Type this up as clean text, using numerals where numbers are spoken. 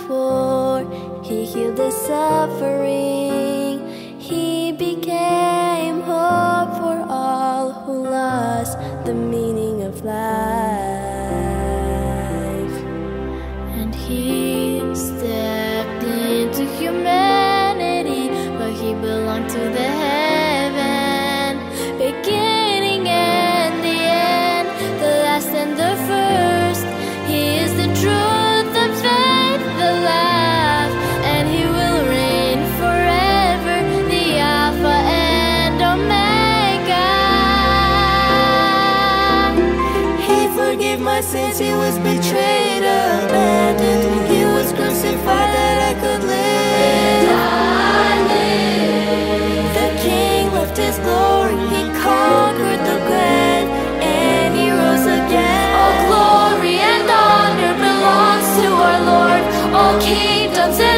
poor, He healed the suffering. He became hope for all who lost the meaning of life. And He stepped into humanity, but He belonged to the heaven, beginning and the end, the last and the first. He is the truth, the faith, the life, and He will reign forever, the Alpha and Omega. He forgave my sins. He was betrayed, abandoned. He was crucified that I could live. The King left His glory. He conquered the grave, and He rose again. All glory and honor belongs to our Lord. All kingdoms and